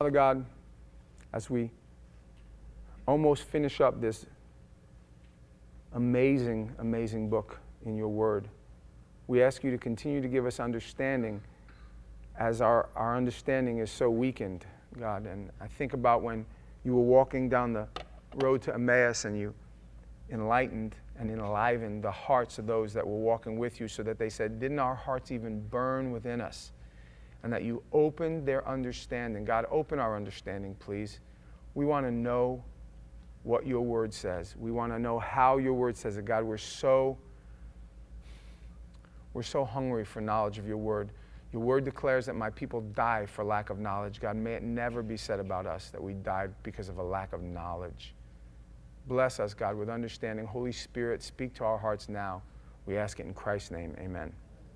Father God, as we almost finish up this amazing, amazing book in your word, we ask you to continue to give us understanding as our understanding is so weakened, God. And I think about when you were walking down the road to Emmaus and you enlightened and enlivened the hearts of those that were walking with you so that they said, didn't our hearts even burn within us? And that you opened their understanding. God, open our understanding, please. We want to know what your word says. We want to know how your word says it. God, we're so hungry for knowledge of your word. Your word declares that my people die for lack of knowledge. God, may it never be said about us that we died because of a lack of knowledge. Bless us, God, with understanding. Holy Spirit, speak to our hearts now. We ask it in Christ's name. Amen.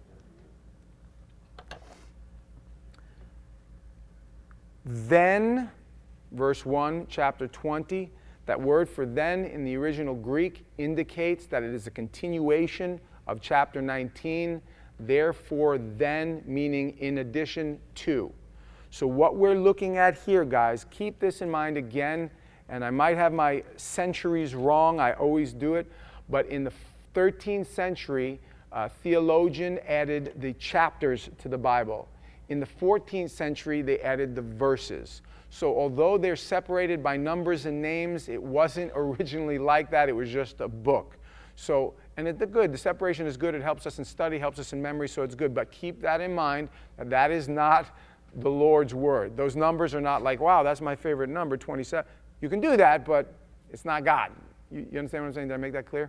Then, verse 1, chapter 20, that word for then in the original Greek indicates that it is a continuation of chapter 19. Therefore, then, meaning in addition to. So what we're looking at here, guys, keep this in mind again, and I might have my centuries wrong. I always do it. But in the 13th century, a theologian added the chapters to the Bible. In the 14th century, they added the verses. So although they're separated by numbers and names, it wasn't originally like that. It was just a book. So, and it's good. The separation is good. It helps us in study, helps us in memory, so it's good. But keep that in mind, that is not the Lord's word. Those numbers are not like, wow, that's my favorite number, 27. You can do that, but it's not God. You understand what I'm saying? Did I make that clear?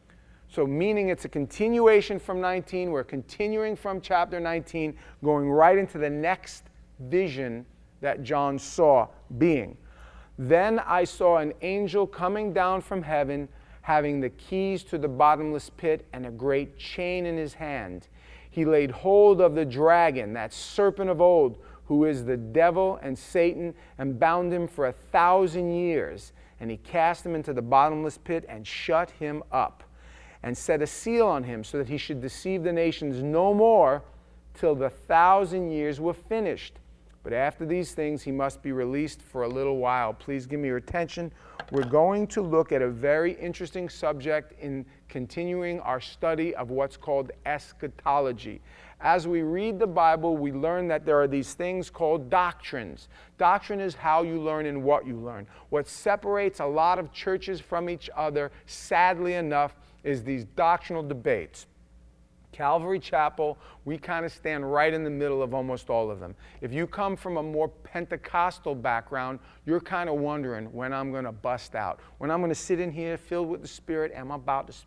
So meaning it's a continuation from 19. We're continuing from chapter 19, going right into the next vision that John saw being. Then I saw an angel coming down from heaven, having the keys to the bottomless pit and a great chain in his hand. He laid hold of the dragon, that serpent of old, who is the devil and Satan, and bound him for 1,000 years. And he cast him into the bottomless pit and shut him up, and set a seal on him so that he should deceive the nations no more till the 1,000 years were finished. But after these things, he must be released for a little while. Please give me your attention. We're going to look at a very interesting subject in continuing our study of what's called eschatology. As we read the Bible, we learn that there are these things called doctrines. Doctrine is how you learn and what you learn. What separates a lot of churches from each other, sadly enough, is these doctrinal debates. Calvary Chapel, we kind of stand right in the middle of almost all of them. If you come from a more Pentecostal background, you're kind of wondering when I'm going to bust out, when I'm going to sit in here filled with the Spirit, am I about to...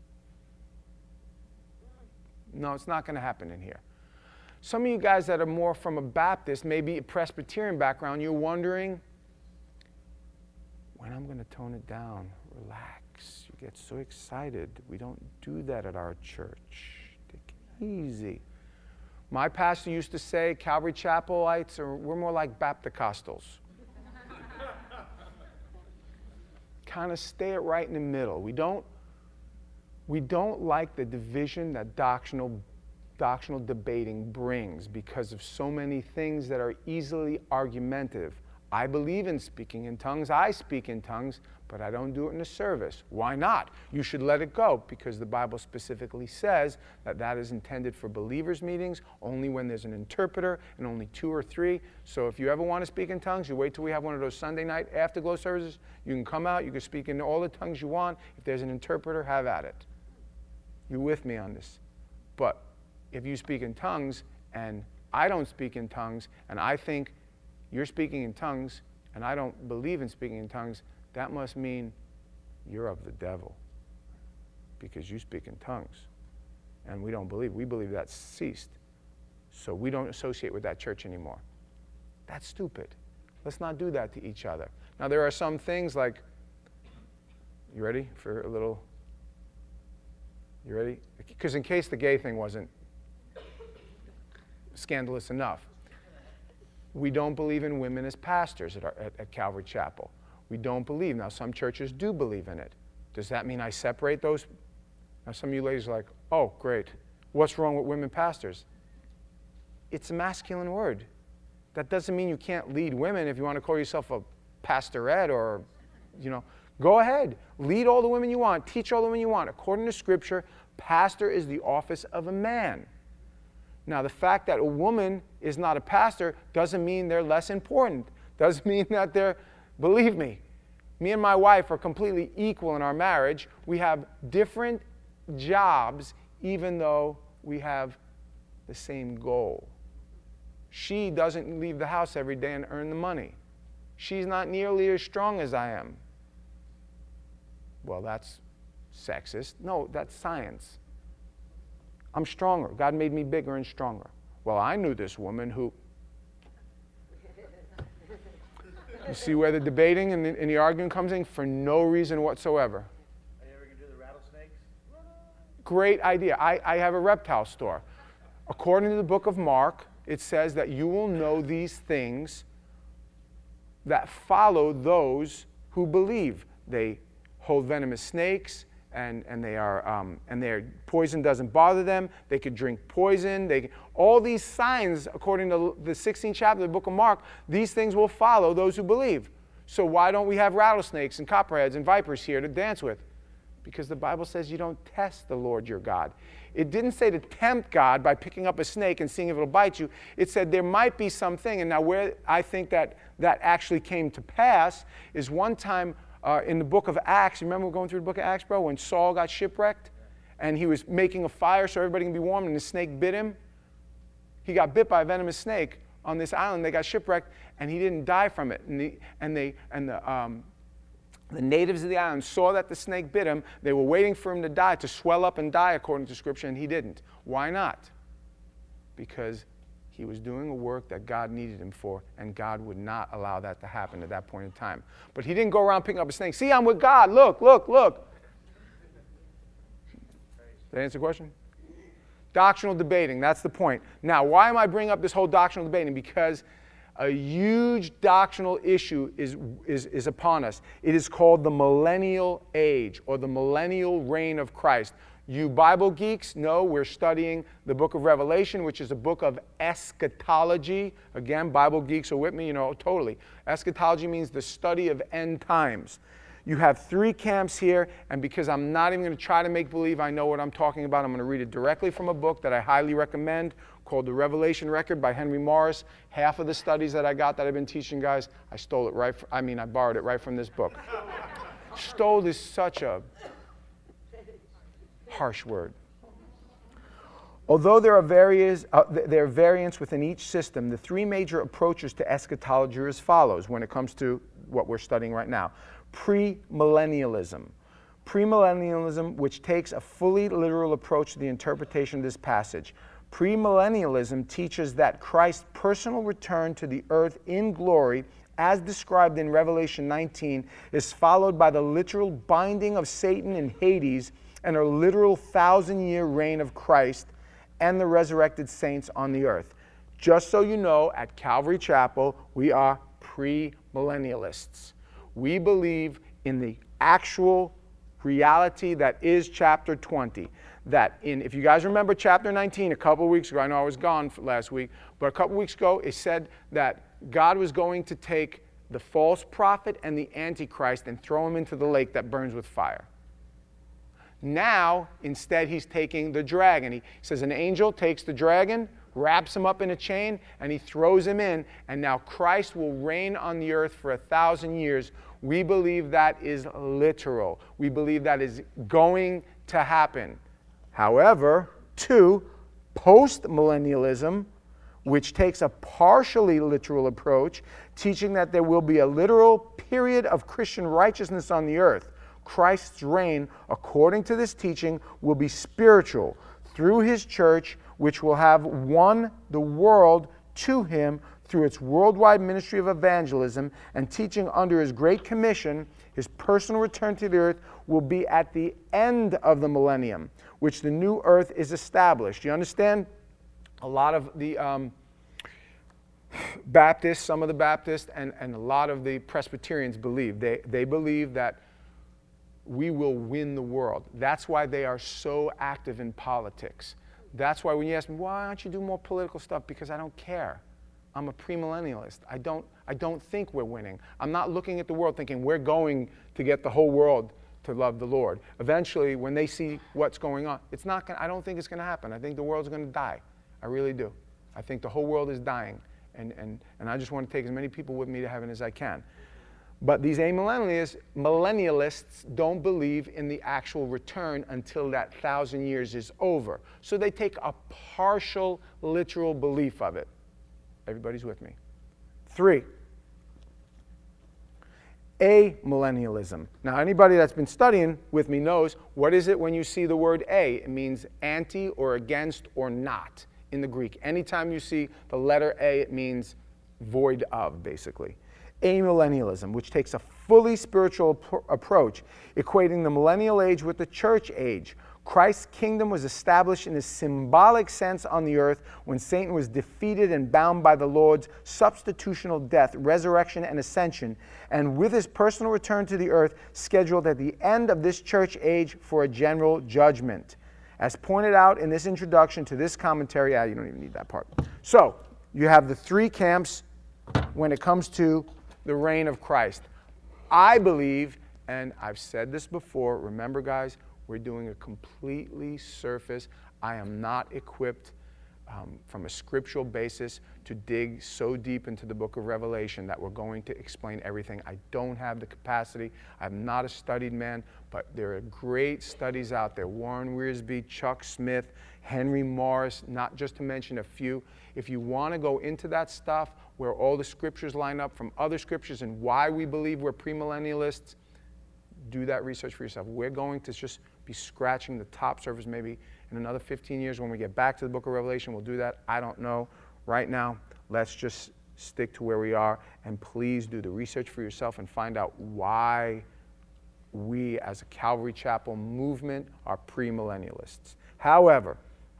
No, it's not going to happen in here. Some of you guys that are more from a Baptist, maybe a Presbyterian background, you're wondering when I'm going to tone it down. Relax. You get so excited. We don't do that at our church. Easy. My pastor used to say, Calvary Chapelites, we're more like Baptist-costals. Kind of stay it right in the middle. We don't like the division that doctrinal debating brings because of so many things that are easily argumentative. I believe in speaking in tongues. I speak in tongues, but I don't do it in a service. Why not? You should let it go because the Bible specifically says that that is intended for believers' meetings only when there's an interpreter and only 2 or 3. So if you ever want to speak in tongues, you wait till we have one of those Sunday night afterglow services. You can come out. You can speak in all the tongues you want. If there's an interpreter, have at it. You with me on this? But if you speak in tongues and I don't speak in tongues and I think you're speaking in tongues and I don't believe in speaking in tongues, that must mean you're of the devil because you speak in tongues. And we don't believe. We believe that's ceased. So we don't associate with that church anymore. That's stupid. Let's not do that to each other. Now, there are some things like, you ready for a little, you ready? Because in case the gay thing wasn't scandalous enough, we don't believe in women as pastors at Calvary Chapel. We don't believe. Now, some churches do believe in it. Does that mean I separate those? Now, some of you ladies are like, oh, great. What's wrong with women pastors? It's a masculine word. That doesn't mean you can't lead women if you want to call yourself a pastorette or, go ahead. Lead all the women you want. Teach all the women you want. According to Scripture, pastor is the office of a man. Now, the fact that a woman is not a pastor doesn't mean they're less important. Doesn't mean that they're, believe me, me and my wife are completely equal in our marriage. We have different jobs even though we have the same goal. She doesn't leave the house every day and earn the money. She's not nearly as strong as I am. Well, that's sexist. No, that's science. I'm stronger. God made me bigger and stronger. Well, I knew this woman who... You see where the debating and the arguing comes in? For no reason whatsoever. Are you ever going to do the rattlesnakes? Great idea. I have a reptile store. According to the book of Mark, it says that you will know these things that follow those who believe. They hold venomous snakes, and their poison doesn't bother them. They could drink poison. All these signs, according to the 16th chapter of the book of Mark, these things will follow those who believe. So why don't we have rattlesnakes and copperheads and vipers here to dance with? Because the Bible says you don't test the Lord your God. It didn't say to tempt God by picking up a snake and seeing if it'll bite you. It said there might be something. And now where I think that actually came to pass is one time in the book of Acts. You remember going through the book of Acts, bro, when Saul got shipwrecked and he was making a fire so everybody can be warm and the snake bit him? He got bit by a venomous snake on this island. They got shipwrecked and he didn't die from it. The natives of the island saw that the snake bit him. They were waiting for him to die, to swell up and die according to Scripture, and he didn't. Why not? Because he was doing a work that God needed him for, and God would not allow that to happen at that point in time. But he didn't go around picking up a snake. See, I'm with God. Look, look, look. Did that answer the question? Doctrinal debating, that's the point. Now, why am I bringing up this whole doctrinal debating? Because a huge doctrinal issue is upon us. It is called the millennial age or the millennial reign of Christ. You Bible geeks know we're studying the book of Revelation, which is a book of eschatology. Again, Bible geeks are with me, totally. Eschatology means the study of end times. You have three camps here, and because I'm not even going to try to make believe I know what I'm talking about, I'm going to read it directly from a book that I highly recommend called The Revelation Record by Henry Morris. Half of the studies that I got that I've been teaching guys, I borrowed it right from this book. Stole is such a harsh word. Although there are variants within each system, the three major approaches to eschatology are as follows when it comes to what we're studying right now. Premillennialism. Premillennialism, which takes a fully literal approach to the interpretation of this passage. Premillennialism teaches that Christ's personal return to the earth in glory, as described in Revelation 19, is followed by the literal binding of Satan in Hades and a literal 1,000-year reign of Christ and the resurrected saints on the earth. Just so you know, at Calvary Chapel, we are premillennialists. We believe in the actual reality that is chapter 20. If you guys remember chapter 19 a couple of weeks ago, I know I was gone last week, but a couple of weeks ago it said that God was going to take the false prophet and the Antichrist and throw him into the lake that burns with fire. Now, instead, he's taking the dragon. He says an angel takes the dragon, wraps him up in a chain, and he throws him in, and now Christ will reign on the earth for 1,000 years. We believe that is literal. We believe that is going to happen. However, 2, postmillennialism, which takes a partially literal approach, teaching that there will be a literal period of Christian righteousness on the earth. Christ's reign, according to this teaching, will be spiritual through his church, which will have won the world to him through its worldwide ministry of evangelism and teaching under his great commission. His personal return to the earth will be at the end of the millennium, which the new earth is established. You understand? A lot of the Baptists, some of the Baptists, and a lot of the Presbyterians believe. They believe that we will win the world. That's why they are so active in politics. That's why when you ask me, why don't you do more political stuff? Because I don't care. I'm a premillennialist. I don't think we're winning. I'm not looking at the world thinking we're going to get the whole world to love the Lord. Eventually, when they see what's going on, I don't think it's going to happen. I think the world's going to die. I really do. I think the whole world is dying. And I just want to take as many people with me to heaven as I can. But these millennialists don't believe in the actual return until that 1,000 years is over. So they take a partial, literal belief of it. Everybody's with me. 3, amillennialism. Now, anybody that's been studying with me knows what is it when you see the word a? It means anti or against or not in the Greek. Anytime you see the letter A, it means void of, basically. Amillennialism, which takes a fully spiritual approach, equating the millennial age with the church age. Christ's kingdom was established in a symbolic sense on the earth when Satan was defeated and bound by the Lord's substitutional death, resurrection, and ascension, and with his personal return to the earth scheduled at the end of this church age for a general judgment. As pointed out in this introduction to this commentary, you don't even need that part. So, you have the 3 camps when it comes to the reign of Christ. I believe, and I've said this before, remember guys, we're doing a completely surface. I am not equipped from a scriptural basis to dig so deep into the book of Revelation that we're going to explain everything. I don't have the capacity. I'm not a studied man, but there are great studies out there. Warren Wiersbe, Chuck Smith, Henry Morris, not just to mention a few. If you want to go into that stuff, where all the scriptures line up from other scriptures and why we believe we're premillennialists, do that research for yourself. We're going to just be scratching the top surface. Maybe in another 15 years when we get back to the book of Revelation, we'll do that. I don't know. Right now, let's just stick to where we are, and please do the research for yourself and find out why we as a Calvary Chapel movement are premillennialists. However,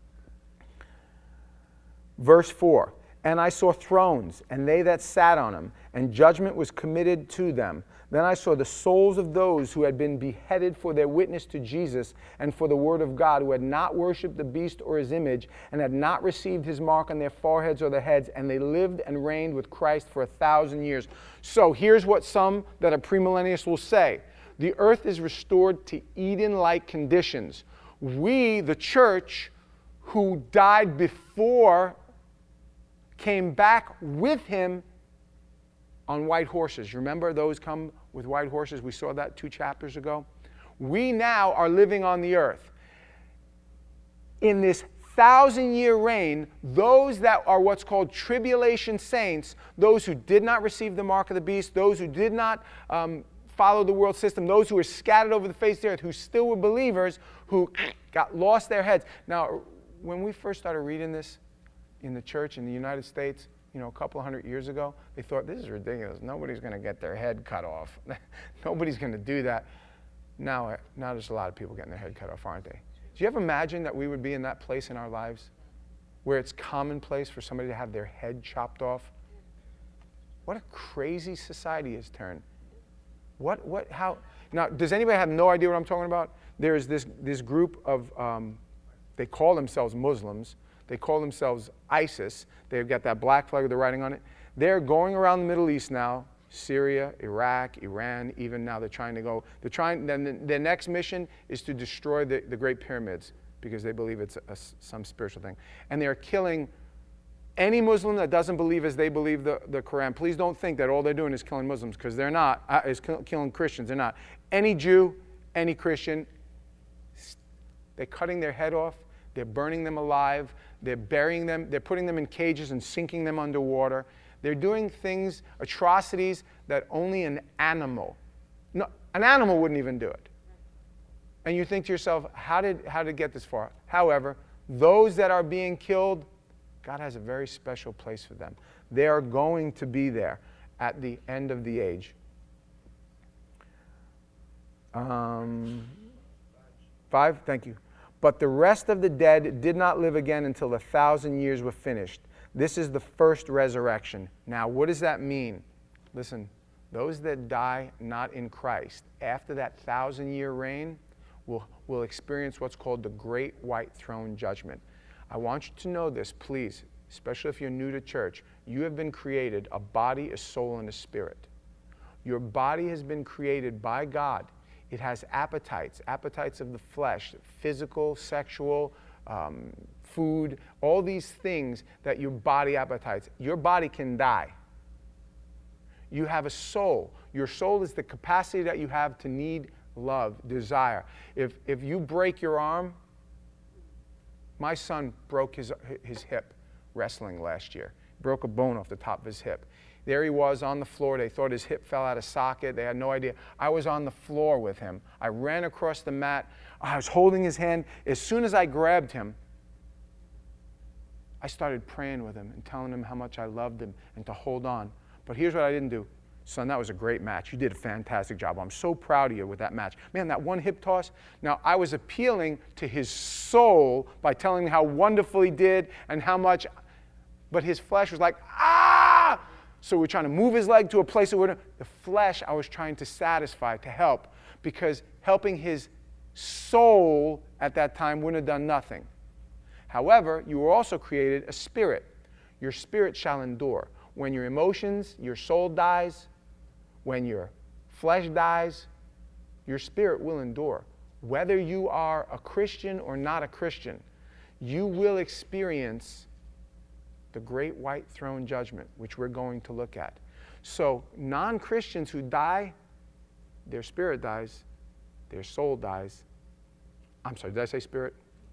verse 4, and I saw thrones, and they that sat on them, and judgment was committed to them. Then I saw the souls of those who had been beheaded for their witness to Jesus and for the word of God, who had not worshipped the beast or his image, and had not received his mark on their foreheads or their heads, and they lived and reigned with Christ for 1,000 years. So here's what some that are premillennialists will say. The earth is restored to Eden-like conditions. We, the church, who died before, came back with him on white horses. Remember those come with white horses? We saw that 2 chapters ago. We now are living on the earth. In this 1,000-year reign, those that are what's called tribulation saints, those who did not receive the mark of the beast, those who did not follow the world system, those who were scattered over the face of the earth, who still were believers, who lost their heads. Now, when we first started reading this in the church in the United States, a couple hundred years ago, they thought, this is ridiculous. Nobody's going to get their head cut off. Nobody's going to do that. Now there's a lot of people getting their head cut off, aren't they? Do you ever imagine that we would be in that place in our lives where it's commonplace for somebody to have their head chopped off? What a crazy society has turned. How? Now, does anybody have no idea what I'm talking about? There's this group of, they call themselves Muslims. They call themselves ISIS. They've got that black flag with the writing on it. They're going around the Middle East now, Syria, Iraq, Iran, even now their next mission is to destroy the Great Pyramids because they believe it's some spiritual thing. And they're killing any Muslim that doesn't believe as they believe the Quran. Please don't think that all they're doing is killing Muslims, because they're not, is killing Christians. They're not. Any Jew, any Christian, they're cutting their head off. They're burning them alive. They're burying them. They're putting them in cages and sinking them underwater. They're doing things, atrocities, that only an animal wouldn't even do it. And you think to yourself, how did it get this far? However, those that are being killed, God has a very special place for them. They are going to be there at the end of the age. 5, thank you. But the rest of the dead did not live again until the 1,000 years were finished. This is the first resurrection. Now, what does that mean? Listen, those that die not in Christ, after that 1,000-year reign, will experience what's called the Great White Throne Judgment. I want you to know this, please, especially if you're new to church. You have been created a body, a soul, and a spirit. Your body has been created by God. It has appetites of the flesh, physical, sexual, food, all these things that your body appetites. Your body can die. You have a soul. Your soul is the capacity that you have to need love, desire. If you break your arm, my son broke his hip wrestling last year. Broke a bone off the top of his hip. There he was on the floor. They thought his hip fell out of socket. They had no idea. I was on the floor with him. I ran across the mat. I was holding his hand. As soon as I grabbed him, I started praying with him and telling him how much I loved him and to hold on. But here's what I didn't do. Son, that was a great match. You did a fantastic job. I'm so proud of you with that match. Man, that one hip toss. Now, I was appealing to his soul by telling him how wonderful he did and how much, but his flesh was like, ah! So we're trying to move his leg to a place where the flesh I was trying to satisfy, to help, because helping his soul at that time wouldn't have done nothing. However, you were also created a spirit. Your spirit shall endure. When your emotions, your soul dies, when your flesh dies, your spirit will endure. Whether you are a Christian or not a Christian, you will experience the great white throne judgment, which we're going to look at. So non-Christians who die, their spirit dies, their soul dies. I'm sorry, did I say spirit?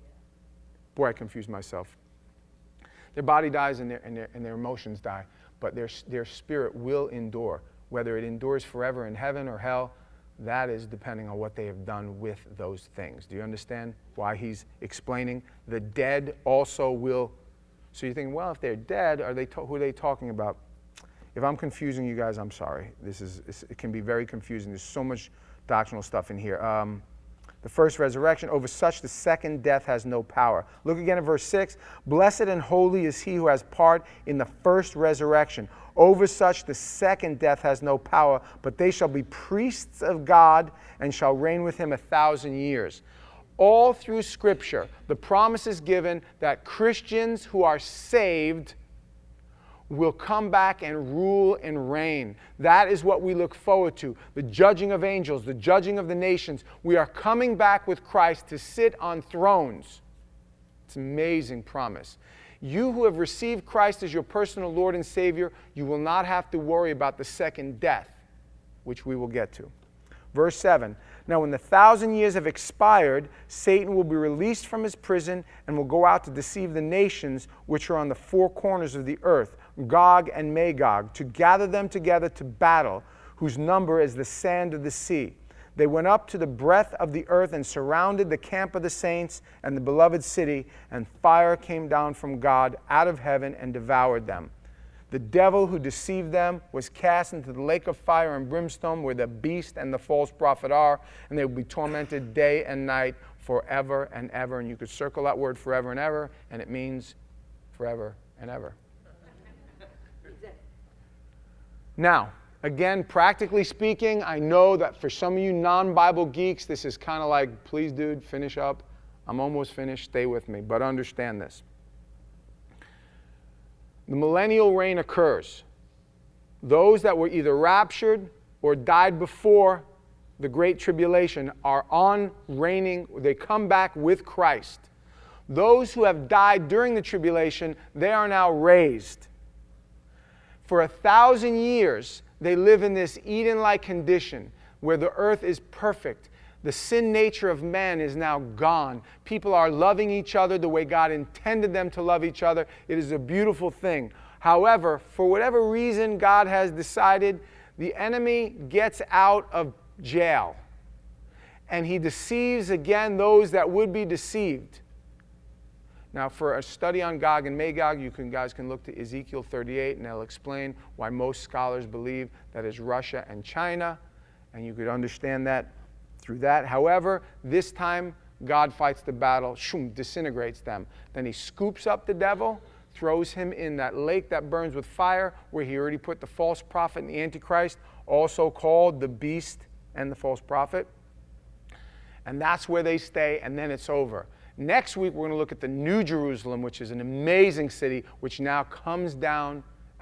Boy, I confused myself. Their body dies and their emotions die, but their spirit will endure. Whether it endures forever in heaven or hell, that is depending on what they have done with those things. Do you understand why he's explaining? The dead also will. So you're thinking, well, if they're dead, who are they talking about? If I'm confusing you guys, I'm sorry. It can be very confusing. There's so much doctrinal stuff in here. The first resurrection, over such the second death has no power. Look again at verse 6. Blessed and holy is he who has part in the first resurrection. Over such the second death has no power, but they shall be priests of God and shall reign with him 1,000 years. All through Scripture, the promise is given that Christians who are saved will come back and rule and reign. That is what we look forward to. The judging of angels, the judging of the nations. We are coming back with Christ to sit on thrones. It's an amazing promise. You who have received Christ as your personal Lord and Savior, you will not have to worry about the second death, which we will get to. Verse 7. Now when the 1,000 years have expired, Satan will be released from his prison and will go out to deceive the nations which are on the four corners of the earth, Gog and Magog, to gather them together to battle, whose number is the sand of the sea. They went up to the breadth of the earth and surrounded the camp of the saints and the beloved city, and fire came down from God out of heaven and devoured them. The devil who deceived them was cast into the lake of fire and brimstone, where the beast and the false prophet are, and they will be tormented day and night forever and ever. And you could circle that word forever and ever, and it means forever and ever. Now, again, practically speaking, I know that for some of you non-Bible geeks, this is kind of like, please, dude, finish up. I'm almost finished. Stay with me. But understand this. The millennial reign occurs. Those that were either raptured or died before the Great Tribulation are on reigning. They come back with Christ. Those who have died during the tribulation, they are now raised. For 1,000 years, they live in this Eden-like condition where the earth is perfect. The sin nature of man is now gone. People are loving each other the way God intended them to love each other. It is a beautiful thing. However, for whatever reason God has decided, the enemy gets out of jail. And he deceives again those that would be deceived. Now, for a study on Gog and Magog, guys can look to Ezekiel 38, and they'll explain why most scholars believe that is Russia and China, and you could understand that through that. However, this time, God fights the battle, disintegrates them. Then he scoops up the devil, throws him in that lake that burns with fire, where he already put the false prophet and the Antichrist, also called the beast and the false prophet. And that's where they stay, and then it's over. Next week, we're going to look at the New Jerusalem, which is an amazing city, which now comes down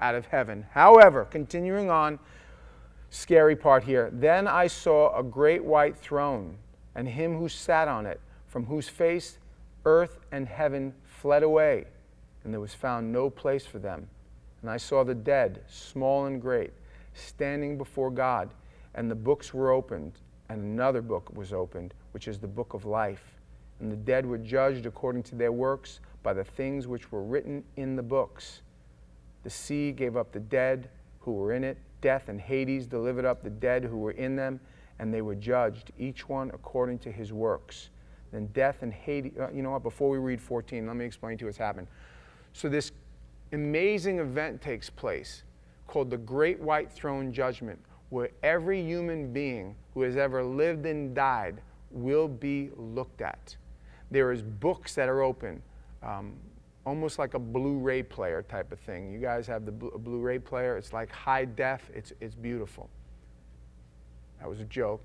out of heaven. However, continuing on, scary part here. Then I saw a great white throne, and him who sat on it, from whose face earth and heaven fled away, and there was found no place for them. And I saw the dead, small and great, standing before God, and the books were opened, and another book was opened, which is the book of life. And the dead were judged according to their works by the things which were written in the books. The sea gave up the dead who were in it. Death and Hades delivered up the dead who were in them, and they were judged, each one according to his works. Then death and Hades, you know what, before we read 14, let me explain to you what's happened. So this amazing event takes place called the Great White Throne Judgment, where every human being who has ever lived and died will be looked at. There is books that are open, almost like a Blu-ray player type of thing. You guys have the Blu-ray player. It's like high def. It's beautiful. That was a joke.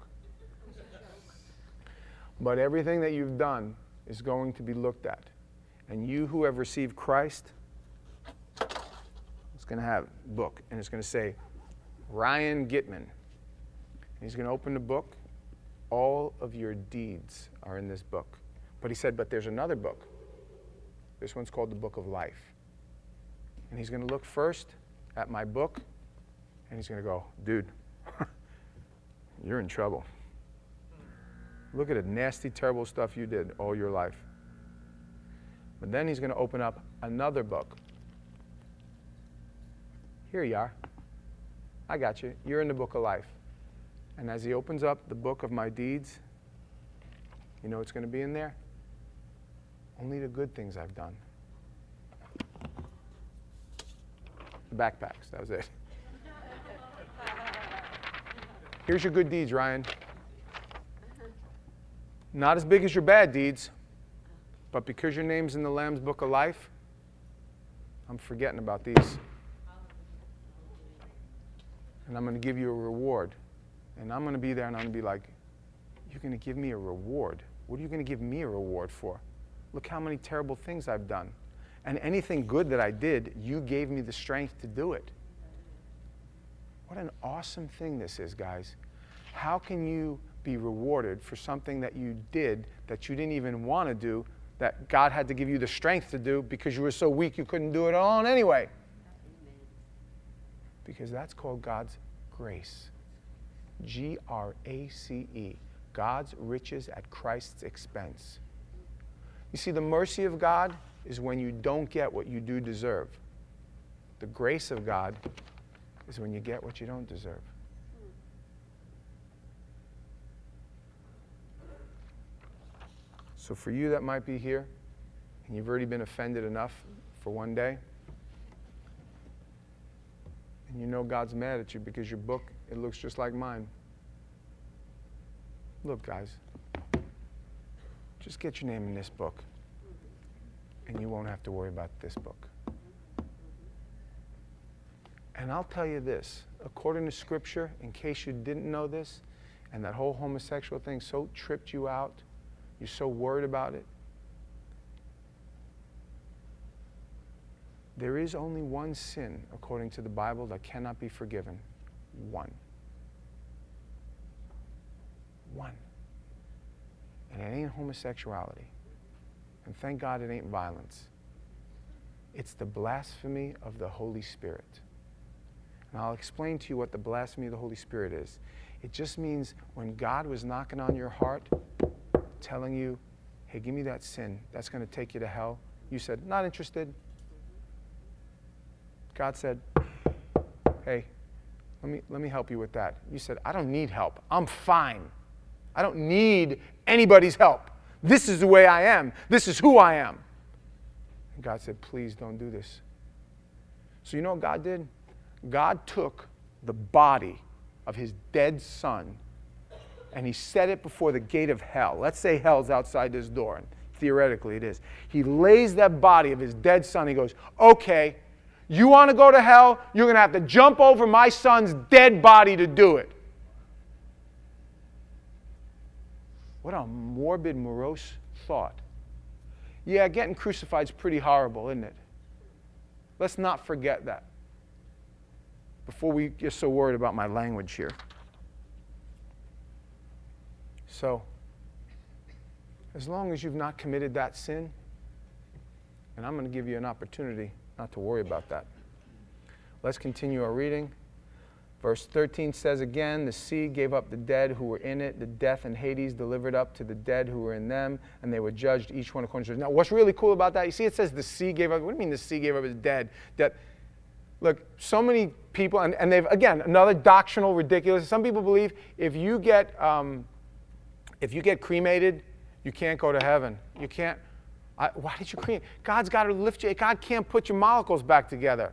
But everything that you've done is going to be looked at. And you who have received Christ, it's going to have a book, and it's going to say, Ryan Gitman. And he's going to open the book. All of your deeds are in this book. But he said, but there's another book. This one's called the Book of Life. And he's going to look first at my book, and he's going to go, dude, you're in trouble. Look at the nasty, terrible stuff you did all your life. But then he's going to open up another book. Here you are. I got you. You're in the Book of Life. And as he opens up the book of my deeds, you know what's going to be in there? Only the good things I've done. The backpacks, that was it. Here's your good deeds, Ryan. Not as big as your bad deeds, but because your name's in the Lamb's Book of Life, I'm forgetting about these. And I'm going to give you a reward. And I'm going to be there and I'm going to be like, you're going to give me a reward? What are you going to give me a reward for? Look how many terrible things I've done. And anything good that I did, you gave me the strength to do it. What an awesome thing this is, guys. How can you be rewarded for something that you did that you didn't even want to do, that God had to give you the strength to do because you were so weak you couldn't do it alone anyway? Because that's called God's grace. G-R-A-C-E. God's riches at Christ's expense. You see, the mercy of God is when you don't get what you do deserve. The grace of God is when you get what you don't deserve. So for you that might be here, and you've already been offended enough for one day, and you know God's mad at you because your book, it looks just like mine. Look, guys, just get your name in this book, and you won't have to worry about this book. And I'll tell you this, according to Scripture, in case you didn't know this, and that whole homosexual thing so tripped you out, you're so worried about it, there is only one sin, according to the Bible, that cannot be forgiven. One. One. And it ain't homosexuality. And thank God it ain't violence. It's the blasphemy of the Holy Spirit. And I'll explain to you what the blasphemy of the Holy Spirit is. It just means when God was knocking on your heart, telling you, hey, give me that sin, that's going to take you to hell. You said, not interested. God said, hey, let me help you with that. You said, I don't need help. I'm fine. I don't need anybody's help. This is the way I am. This is who I am. And God said, please don't do this. So you know what God did? God took the body of his dead son and he set it before the gate of hell. Let's say hell's outside this door, and theoretically it is. He lays that body of his dead son. He goes, okay, you want to go to hell? You're going to have to jump over my son's dead body to do it. What a morbid, morose thought. Yeah, getting crucified is pretty horrible, isn't it? Let's not forget that. before we get so worried about my language here. So, as long as you've not committed that sin, and I'm going to give you an opportunity not to worry about that. Let's continue our reading. Verse 13 says again, the sea gave up the dead who were in it. The death and Hades delivered up to the dead who were in them, and they were judged, each one according to his. Now, what's really cool about that? You see, it says the sea gave up. What do you mean the sea gave up his dead? Look, so many people, and they've, again, another doctrinal ridiculous. Some people believe if you get cremated, you can't go to heaven. You can't. Why did you cremate? God's got to lift you. God can't put your molecules back together.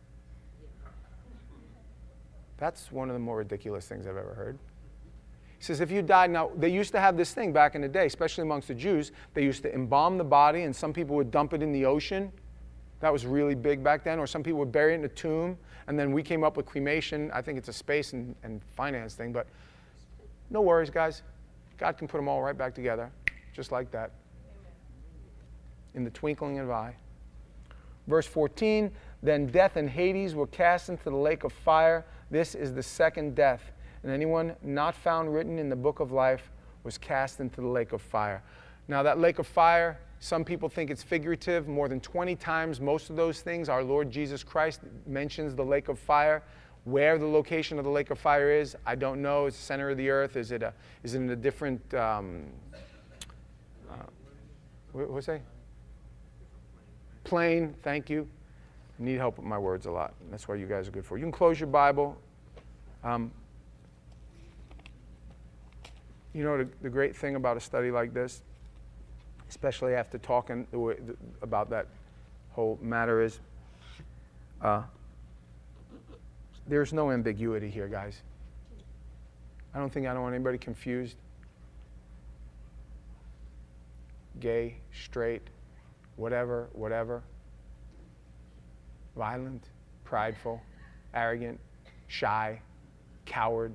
That's one of the more ridiculous things I've ever heard. He says, if you died, now, they used to have this thing back in the day, especially amongst the Jews. They used to embalm the body, and some people would dump it in the ocean. That was really big back then. Or some people would bury it in a tomb. And then we came up with cremation. I think it's a space and finance thing. But no worries, guys. God can put them all right back together, just like that, in the twinkling of an eye. Verse 14, then death and Hades were cast into the lake of fire. This is the second death. And anyone not found written in the book of life was cast into the lake of fire. Now that lake of fire, some people think it's figurative. More than 20 times, most of those things, our Lord Jesus Christ mentions the lake of fire. Where the location of the lake of fire is, I don't know. It's the center of the earth. Is it in a different, what's that? Plane, thank you. I need help with my words a lot. That's what you guys are good for. You can close your Bible. You know the great thing about a study like this, especially after talking about that whole matter, is there's no ambiguity here, guys. I don't want anybody confused. Gay, straight, whatever. Violent, prideful, arrogant, shy, coward.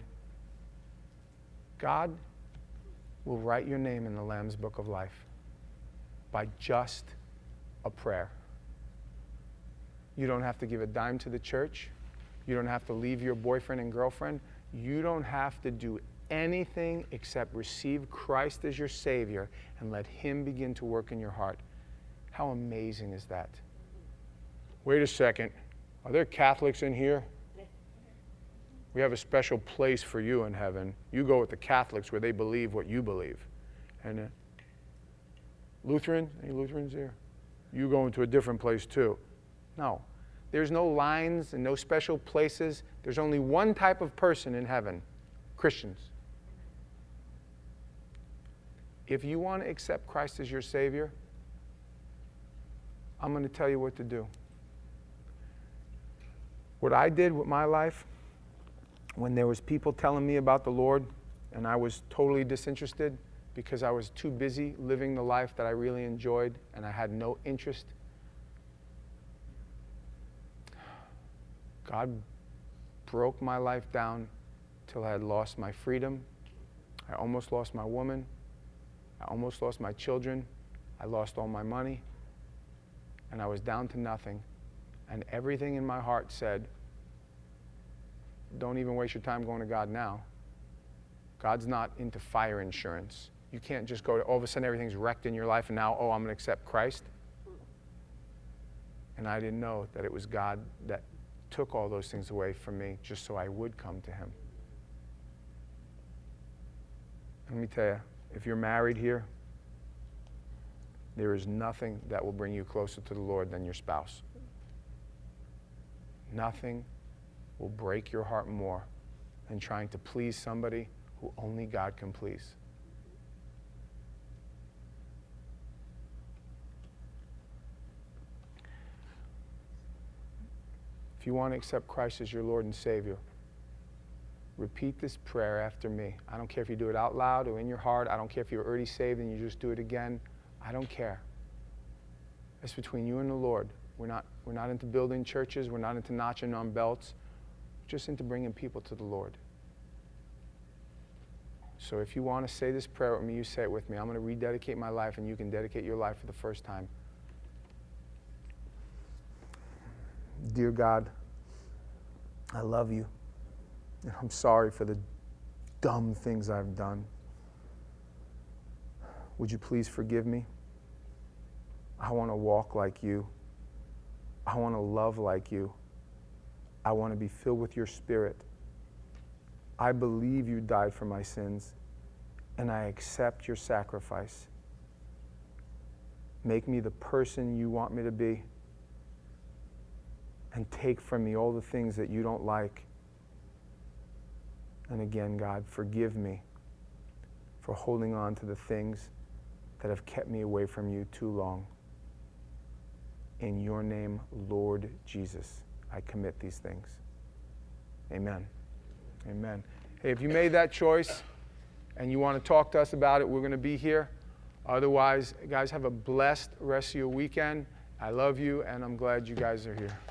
God will write your name in the Lamb's Book of Life by just a prayer. You don't have to give a dime to the church. You don't have to leave your boyfriend and girlfriend. You don't have to do anything except receive Christ as your Savior and let Him begin to work in your heart. How amazing is that? Wait a second. Are there Catholics in here? We have a special place for you in heaven. You go with the Catholics where they believe what you believe. And Lutheran? Any Lutherans here? You go into a different place too. No. There's no lines and no special places. There's only one type of person in heaven, Christians. If you want to accept Christ as your Savior, I'm going to tell you what to do. What I did with my life, when there was people telling me about the Lord, and I was totally disinterested because I was too busy living the life that I really enjoyed, and I had no interest. God broke my life down till I had lost my freedom. I almost lost my woman. I almost lost my children. I lost all my money. And I was down to nothing. And everything in my heart said, don't even waste your time going to God now. God's not into fire insurance. You can't just go to, all of a sudden everything's wrecked in your life and now, I'm going to accept Christ. And I didn't know that it was God that took all those things away from me just so I would come to Him. Let me tell you, if you're married here, there is nothing that will bring you closer to the Lord than your spouse. Nothing will break your heart more than trying to please somebody who only God can please. If you want to accept Christ as your Lord and Savior, repeat this prayer after me. I don't care if you do it out loud or in your heart. I don't care if you're already saved and you just do it again. I don't care. It's between you and the Lord. We're not into building churches. We're not into notching on belts. We're just into bringing people to the Lord. So if you want to say this prayer with me, you say it with me. I'm going to rededicate my life, and you can dedicate your life for the first time. Dear God, I love you. And I'm sorry for the dumb things I've done. Would you please forgive me? I want to walk like you. I want to love like you. I want to be filled with your Spirit. I believe you died for my sins, and I accept your sacrifice. Make me the person you want me to be, and take from me all the things that you don't like. And again, God, forgive me for holding on to the things that have kept me away from you too long. In your name, Lord Jesus, I commit these things. Amen. Amen. Hey, if you made that choice and you want to talk to us about it, we're going to be here. Otherwise, guys, have a blessed rest of your weekend. I love you, and I'm glad you guys are here.